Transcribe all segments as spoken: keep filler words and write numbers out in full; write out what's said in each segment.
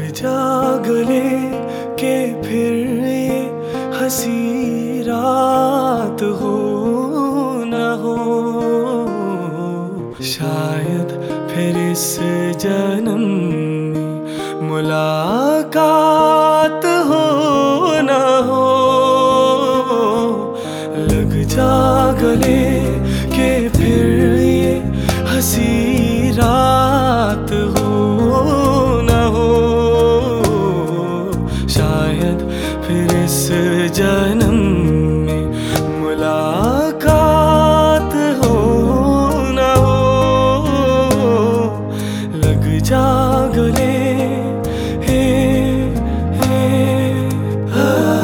जा गले के फिर ये हंसी रात हो न हो, शायद फिर इस जन्म में मुलाकात हो न हो। लग जा गले के फिर ये हंसी रात हो न हो, शायद फिर इस जन्म में मुलाकात हो न हो। लग जा गले हे हे आ,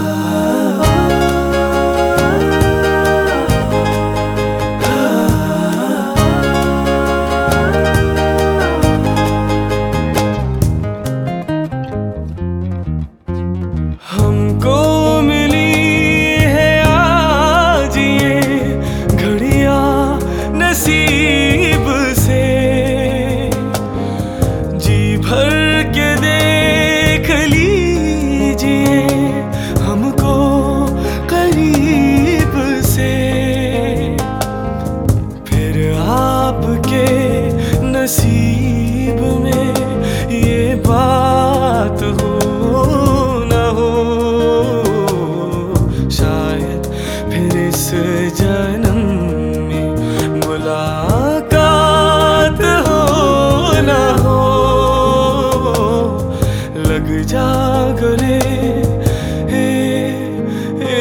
हमको मिली है आज ये घड़ियां नसीब से, जी भर के देख लीजिए हमको करीब से। फिर आपके नसीब में ये बात हो न हो, शायद फिर इस जन्म में मुलाकात हो न हो। लग जा गले हे हे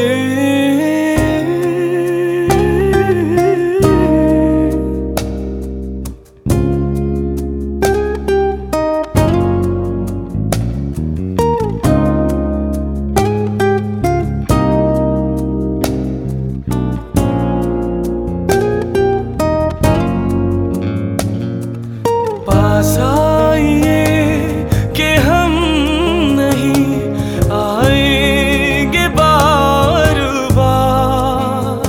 पास आइए कि हम नहीं आएंगे बार बार,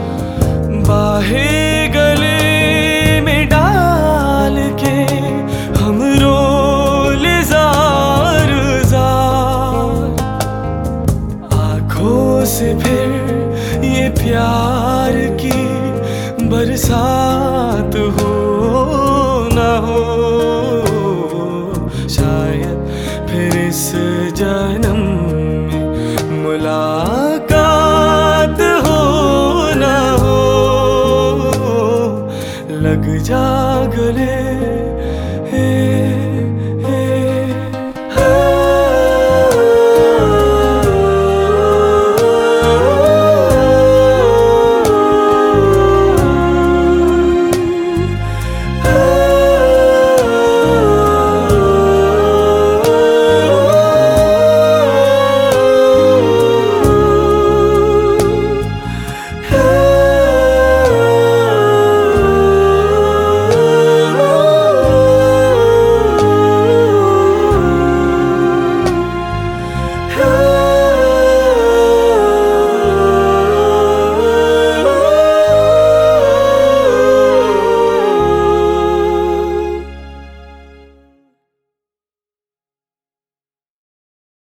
बाहें गले में डाल के हम रोले जार जार। आँखों से फिर ये प्यार की बरसात हो न हो, शायद फिर इस जन्म में मुलाकात हो न हो। लग जा गले